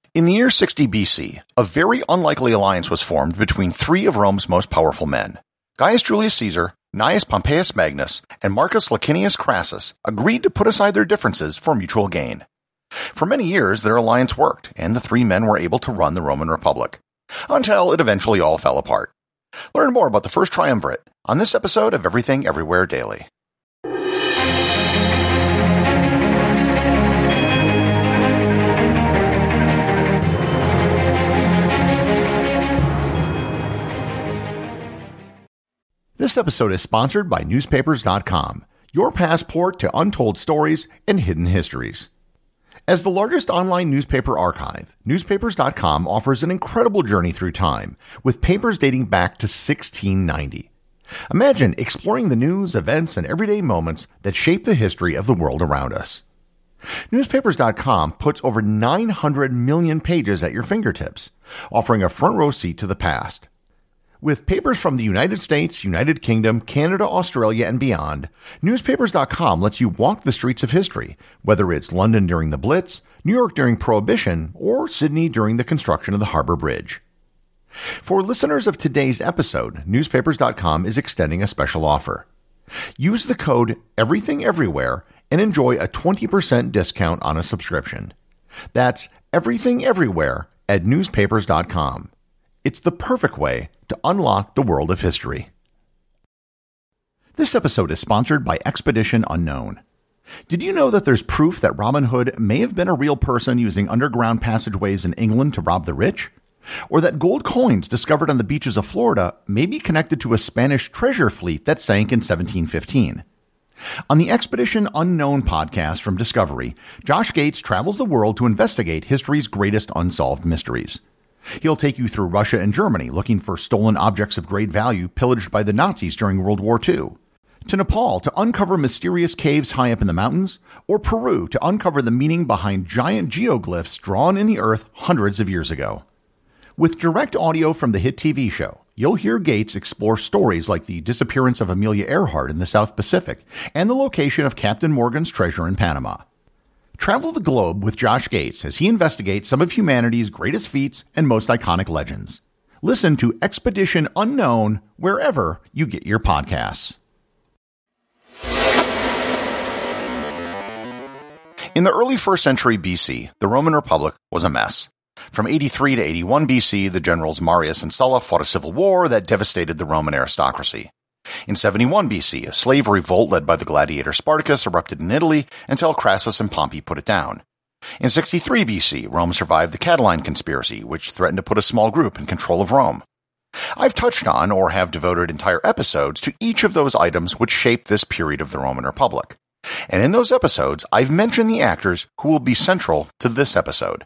In the year 60 BC, a very unlikely alliance was formed between three of Rome's most powerful men. Gaius Julius Caesar, Gnaeus Pompeius Magnus, and Marcus Licinius Crassus agreed to put aside their differences for mutual gain. For many years, their alliance worked, and the three men were able to run the Roman Republic, until it eventually all fell apart. Learn more about the First Triumvirate on this episode of Everything Everywhere Daily. This episode is sponsored by Newspapers.com, your passport to untold stories and hidden histories. As the largest online newspaper archive, Newspapers.com offers an incredible journey through time, with papers dating back to 1690. Imagine exploring the news, events, and everyday moments that shape the history of the world around us. Newspapers.com puts over 900 million pages at your fingertips, offering a front row seat to the past. With papers from the United States, United Kingdom, Canada, Australia, and beyond, Newspapers.com lets you walk the streets of history, whether it's London during the Blitz, New York during Prohibition, or Sydney during the construction of the Harbour Bridge. For listeners of today's episode, Newspapers.com is extending a special offer. Use the code EVERYTHINGEVERYWHERE and enjoy a 20% discount on a subscription. That's Everything Everywhere at Newspapers.com. It's the perfect way to unlock the world of history. This episode is sponsored by Expedition Unknown. Did you know that there's proof that Robin Hood may have been a real person using underground passageways in England to rob the rich? Or that gold coins discovered on the beaches of Florida may be connected to a Spanish treasure fleet that sank in 1715? On the Expedition Unknown podcast from Discovery, Josh Gates travels the world to investigate history's greatest unsolved mysteries. He'll take you through Russia and Germany looking for stolen objects of great value pillaged by the Nazis during World War II, to Nepal to uncover mysterious caves high up in the mountains, or Peru to uncover the meaning behind giant geoglyphs drawn in the earth hundreds of years ago. With direct audio from the hit TV show, you'll hear Gates explore stories like the disappearance of Amelia Earhart in the South Pacific and the location of Captain Morgan's treasure in Panama. Travel the globe with Josh Gates as he investigates some of humanity's greatest feats and most iconic legends. Listen to Expedition Unknown wherever you get your podcasts. In the early 1st century BC, the Roman Republic was a mess. From 83 to 81 BC, the generals Marius and Sulla fought a civil war that devastated the Roman aristocracy. In 71 BC, a slave revolt led by the gladiator Spartacus erupted in Italy until Crassus and Pompey put it down. In 63 BC, Rome survived the Catiline conspiracy, which threatened to put a small group in control of Rome. I've touched on or have devoted entire episodes to each of those items which shaped this period of the Roman Republic. And in those episodes, I've mentioned the actors who will be central to this episode.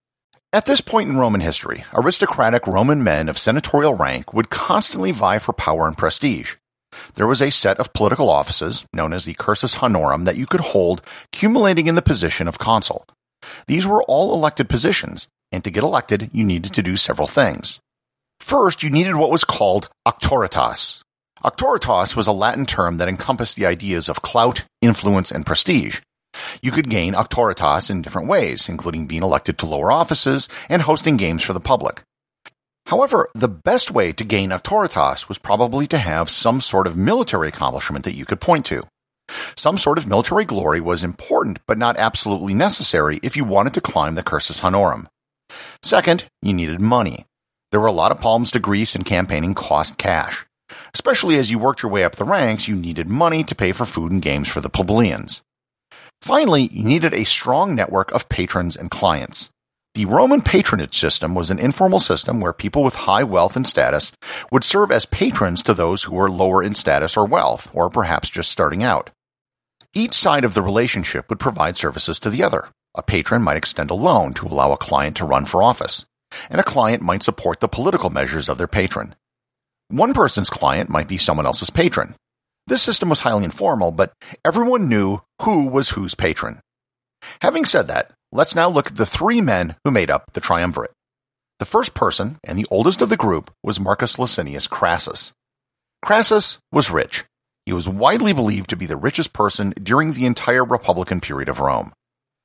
At this point in Roman history, aristocratic Roman men of senatorial rank would constantly vie for power and prestige. There was a set of political offices, known as the cursus honorum, that you could hold, accumulating in the position of consul. These were all elected positions, and to get elected, you needed to do several things. First, you needed what was called auctoritas. Auctoritas was a Latin term that encompassed the ideas of clout, influence, and prestige. You could gain auctoritas in different ways, including being elected to lower offices and hosting games for the public. However, the best way to gain auctoritas was probably to have some sort of military accomplishment that you could point to. Some sort of military glory was important, but not absolutely necessary if you wanted to climb the cursus honorum. Second, you needed money. There were a lot of palms to grease, and campaigning cost cash. Especially as you worked your way up the ranks, you needed money to pay for food and games for the plebeians. Finally, you needed a strong network of patrons and clients. The Roman patronage system was an informal system where people with high wealth and status would serve as patrons to those who were lower in status or wealth, or perhaps just starting out. Each side of the relationship would provide services to the other. A patron might extend a loan to allow a client to run for office, and a client might support the political measures of their patron. One person's client might be someone else's patron. This system was highly informal, but everyone knew who was whose patron. Having said that, let's now look at the three men who made up the triumvirate. The first person, and the oldest of the group, was Marcus Licinius Crassus. Crassus was rich. He was widely believed to be the richest person during the entire Republican period of Rome.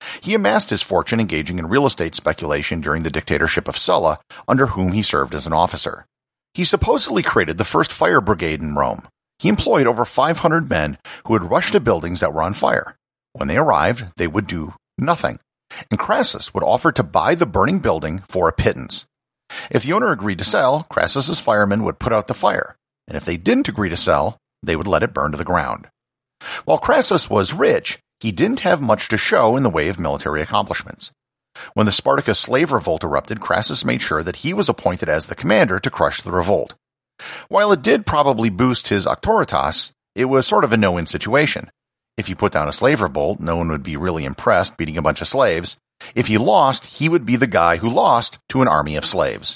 He amassed his fortune engaging in real estate speculation during the dictatorship of Sulla, under whom he served as an officer. He supposedly created the first fire brigade in Rome. He employed over 500 men who would rush to buildings that were on fire. When they arrived, they would do nothing, and Crassus would offer to buy the burning building for a pittance. If the owner agreed to sell, Crassus's firemen would put out the fire, and if they didn't agree to sell, they would let it burn to the ground. While Crassus was rich, he didn't have much to show in the way of military accomplishments. When the Spartacus slave revolt erupted, Crassus made sure that he was appointed as the commander to crush the revolt. While it did probably boost his auctoritas, it was sort of a no-win situation. If he put down a slave revolt, no one would be really impressed beating a bunch of slaves. If he lost, he would be the guy who lost to an army of slaves.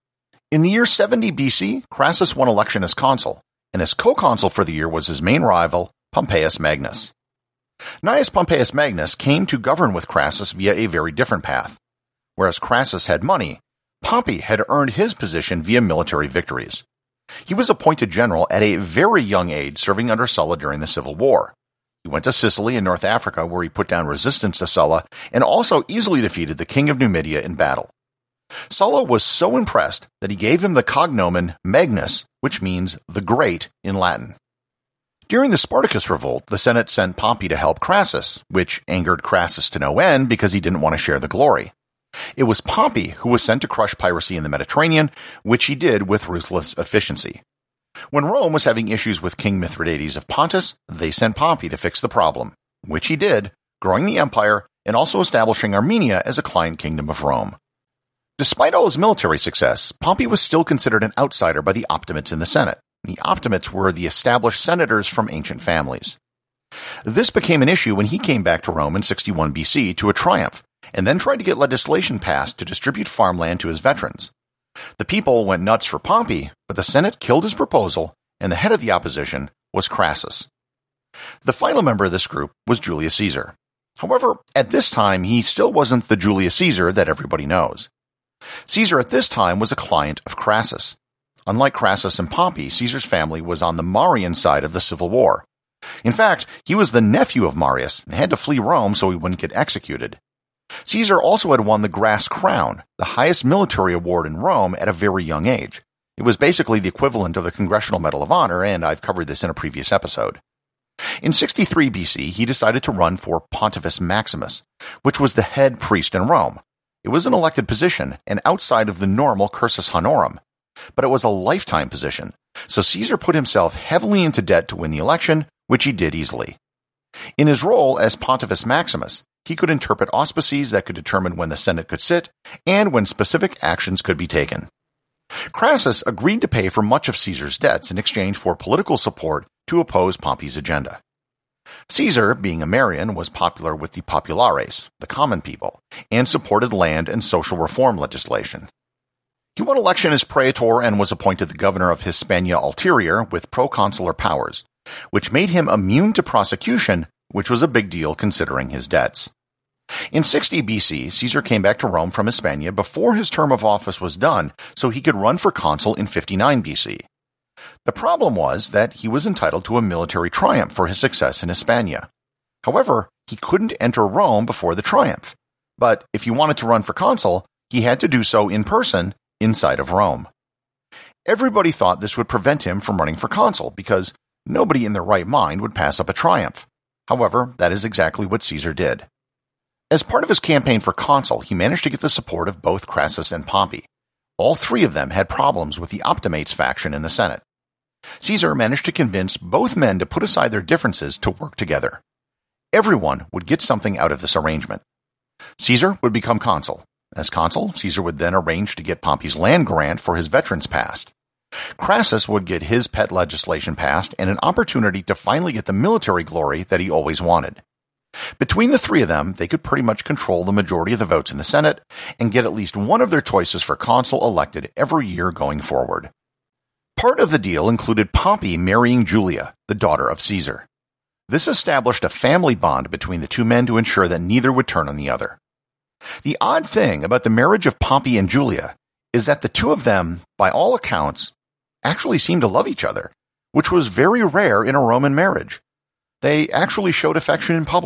In the year 70 BC, Crassus won election as consul, and as co-consul for the year was his main rival, Pompeius Magnus. Gnaeus Pompeius Magnus came to govern with Crassus via a very different path. Whereas Crassus had money, Pompey had earned his position via military victories. He was appointed general at a very young age, serving under Sulla during the Civil War. He went to Sicily and North Africa, where he put down resistance to Sulla and also easily defeated the king of Numidia in battle. Sulla was so impressed that he gave him the cognomen Magnus, which means the Great in Latin. During the Spartacus revolt, the Senate sent Pompey to help Crassus, which angered Crassus to no end because he didn't want to share the glory. It was Pompey who was sent to crush piracy in the Mediterranean, which he did with ruthless efficiency. When Rome was having issues with King Mithridates of Pontus, they sent Pompey to fix the problem, which he did, growing the empire and also establishing Armenia as a client kingdom of Rome. Despite all his military success, Pompey was still considered an outsider by the Optimates in the Senate. The Optimates were the established senators from ancient families. This became an issue when he came back to Rome in 61 BC to a triumph, and then tried to get legislation passed to distribute farmland to his veterans. The people went nuts for Pompey, but the Senate killed his proposal, and the head of the opposition was Crassus. The final member of this group was Julius Caesar. However, at this time, he still wasn't the Julius Caesar that everybody knows. Caesar at this time was a client of Crassus. Unlike Crassus and Pompey, Caesar's family was on the Marian side of the Civil War. In fact, he was the nephew of Marius and had to flee Rome so he wouldn't get executed. Caesar also had won the Grass Crown, the highest military award in Rome, at a very young age. It was basically the equivalent of the Congressional Medal of Honor, and I've covered this in a previous episode. In 63 BC, he decided to run for Pontifex Maximus, which was the head priest in Rome. It was an elected position and outside of the normal cursus honorum, but it was a lifetime position, so Caesar put himself heavily into debt to win the election, which he did easily. In his role as Pontifex Maximus, he could interpret auspices that could determine when the Senate could sit and when specific actions could be taken. Crassus agreed to pay for much of Caesar's debts in exchange for political support to oppose Pompey's agenda. Caesar, being a Marian, was popular with the populares, the common people, and supported land and social reform legislation. He won election as praetor and was appointed the governor of Hispania Ulterior with proconsular powers, which made him immune to prosecution, which was a big deal considering his debts. In 60 BC, Caesar came back to Rome from Hispania before his term of office was done so he could run for consul in 59 BC. The problem was that he was entitled to a military triumph for his success in Hispania. However, he couldn't enter Rome before the triumph. But if he wanted to run for consul, he had to do so in person inside of Rome. Everybody thought this would prevent him from running for consul because nobody in their right mind would pass up a triumph. However, that is exactly what Caesar did. As part of his campaign for consul, he managed to get the support of both Crassus and Pompey. All three of them had problems with the Optimates faction in the Senate. Caesar managed to convince both men to put aside their differences to work together. Everyone would get something out of this arrangement. Caesar would become consul. As consul, Caesar would then arrange to get Pompey's land grant for his veterans passed. Crassus would get his pet legislation passed and an opportunity to finally get the military glory that he always wanted. Between the three of them, they could pretty much control the majority of the votes in the Senate and get at least one of their choices for consul elected every year going forward. Part of the deal included Pompey marrying Julia, the daughter of Caesar. This established a family bond between the two men to ensure that neither would turn on the other. The odd thing about the marriage of Pompey and Julia is that the two of them, by all accounts, actually seemed to love each other, which was very rare in a Roman marriage. They actually showed affection in public,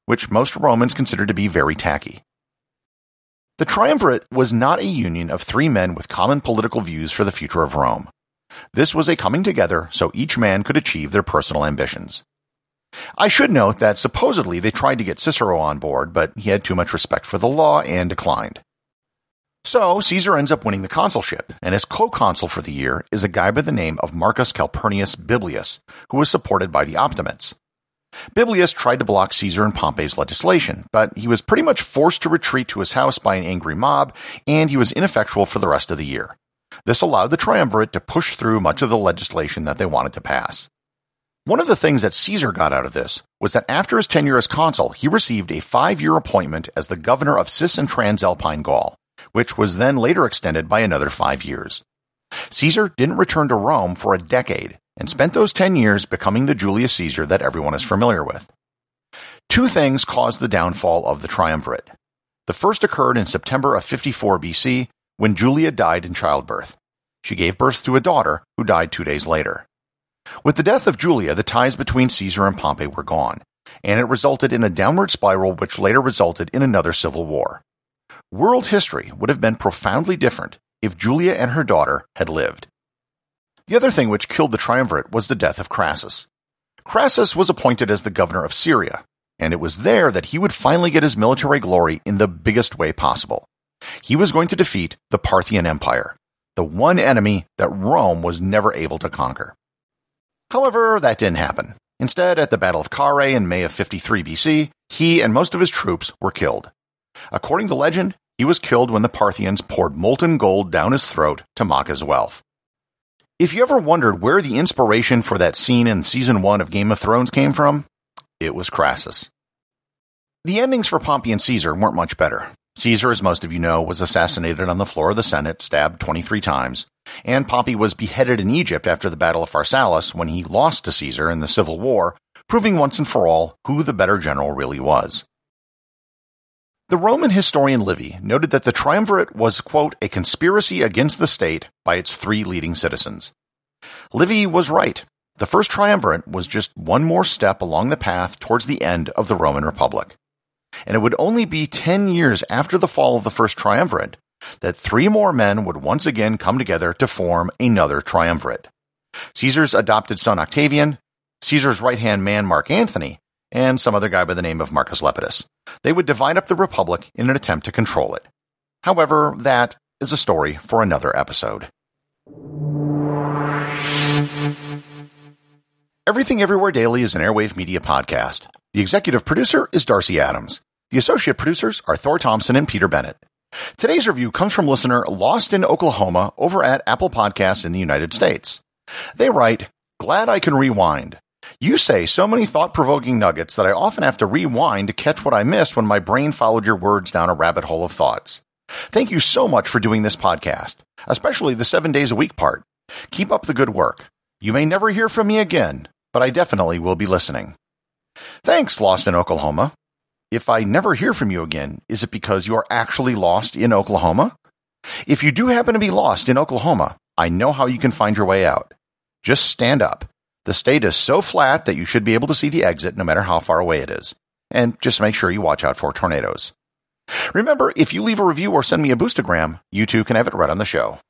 which most Romans considered to be very tacky. The triumvirate was not a union of three men with common political views for the future of Rome. This was a coming together so each man could achieve their personal ambitions. I should note that supposedly they tried to get Cicero on board, but he had too much respect for the law and declined. So Caesar ends up winning the consulship, and his co-consul for the year is a guy by the name of Marcus Calpurnius Biblius, who was supported by the Optimates. Biblius tried to block Caesar and Pompey's legislation, but he was pretty much forced to retreat to his house by an angry mob, and he was ineffectual for the rest of the year. This allowed the triumvirate to push through much of the legislation that they wanted to pass. One of the things that Caesar got out of this was that after his tenure as consul, he received a 5-year appointment as the governor of Cis and Transalpine Gaul, which was then later extended by another 5 years. Caesar didn't return to Rome for a decade and spent those 10 years becoming the Julius Caesar that everyone is familiar with. Two things caused the downfall of the triumvirate. The first occurred in September of 54 BC when Julia died in childbirth. She gave birth to a daughter who died 2 days later. With the death of Julia, the ties between Caesar and Pompey were gone, and it resulted in a downward spiral which later resulted in another civil war. World history would have been profoundly different if Julia and her daughter had lived. The other thing which killed the triumvirate was the death of Crassus. Crassus was appointed as the governor of Syria, and it was there that he would finally get his military glory in the biggest way possible. He was going to defeat the Parthian Empire, the one enemy that Rome was never able to conquer. However, that didn't happen. Instead, at the Battle of Carrhae in May of 53 BC, he and most of his troops were killed. According to legend, he was killed when the Parthians poured molten gold down his throat to mock his wealth. If you ever wondered where the inspiration for that scene in Season 1 of Game of Thrones came from, it was Crassus. The endings for Pompey and Caesar weren't much better. Caesar, as most of you know, was assassinated on the floor of the Senate, stabbed 23 times, and Pompey was beheaded in Egypt after the Battle of Pharsalus when he lost to Caesar in the Civil War, proving once and for all who the better general really was. The Roman historian Livy noted that the triumvirate was, quote, a conspiracy against the state by its three leading citizens. Livy was right. The first triumvirate was just one more step along the path towards the end of the Roman Republic. And it would only be 10 years after the fall of the first triumvirate that three more men would once again come together to form another triumvirate. Caesar's adopted son Octavian, Caesar's right-hand man Mark Antony, and some other guy by the name of Marcus Lepidus. They would divide up the Republic in an attempt to control it. However, that is a story for another episode. Everything Everywhere Daily is an Airwave Media podcast. The executive producer is Darcy Adams. The associate producers are Thor Thompson and Peter Bennett. Today's review comes from listener Lost in Oklahoma over at Apple Podcasts in the United States. They write, "Glad I can rewind. You say so many thought-provoking nuggets that I often have to rewind to catch what I missed when my brain followed your words down a rabbit hole of thoughts. Thank you so much for doing this podcast, especially the 7 days a week part. Keep up the good work. You may never hear from me again, but I definitely will be listening." Thanks, Lost in Oklahoma. If I never hear from you again, is it because you are actually lost in Oklahoma? If you do happen to be lost in Oklahoma, I know how you can find your way out. Just stand up. The state is so flat that you should be able to see the exit no matter how far away it is. And just make sure you watch out for tornadoes. Remember, if you leave a review or send me a boostagram, you too can have it read on the show.